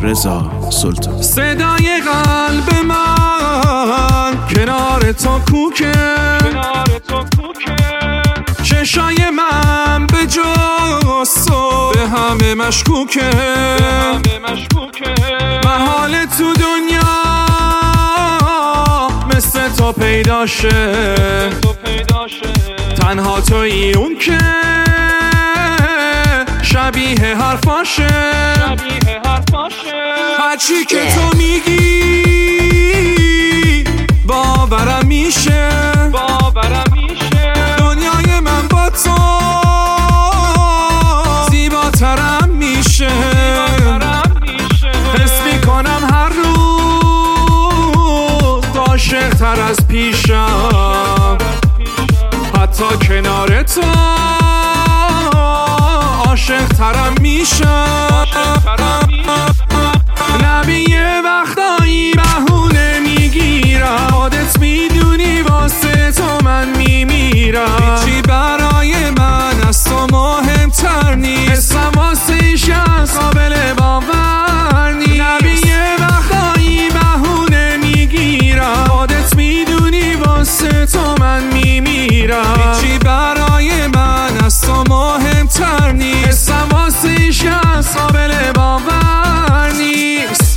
رضا سلطان. صدای قلب من کنار تو کوکه، چشای من به جز تو به همه مشکوکه. محال تو دنیا مثل تو پیداشه، تنها تویی اون که شبیه حرفاشه. هرچی که تو میگی باورم میشه، دنیای من با تو زیباترم میشه. حس میکنم هر روز عاشق تر از پیشم، حتی کنار تو عاشق ترم میشم. نبی یه وقتایی بهونه میگیرم، خودت میدونی واسه تو من میمیرم. هیچی برای من از تو مهمتر نیست، حسم واسه ایش از قابل باور نیست. نبی یه وقتایی بهونه میگیرم، خودت میدونی واسه تو من میمیرم. هیچی برای من از تو مهمتر نیست، حسم واسه ایش از قابل باور نیست.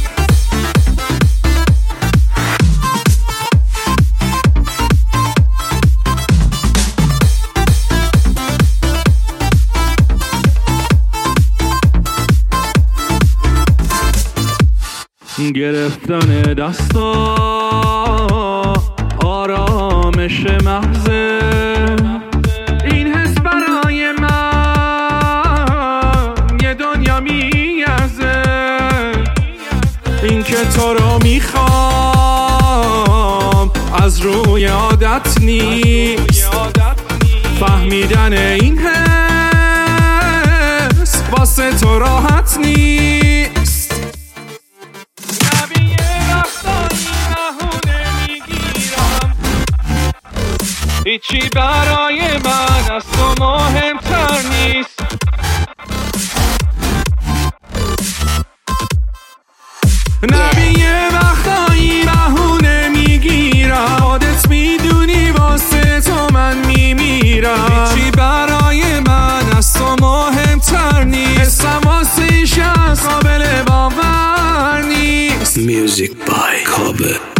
گرفتن دستا آرامش محضه، این حس برای من یه دنیا میارزه. این که تو رو میخوام از روی عادت نیست، فهمیدن این حس واسه تو راحت نیست. هیچی برای من از تو مهمتر نیست. نبی یه وقتایی بهونه میگیرم، خودت میدونی واسه تو من میمیرم. هیچی برای من از تو مهمتر نیست، حسم واسه ایش از قابل باور نیست. Music by Kobe.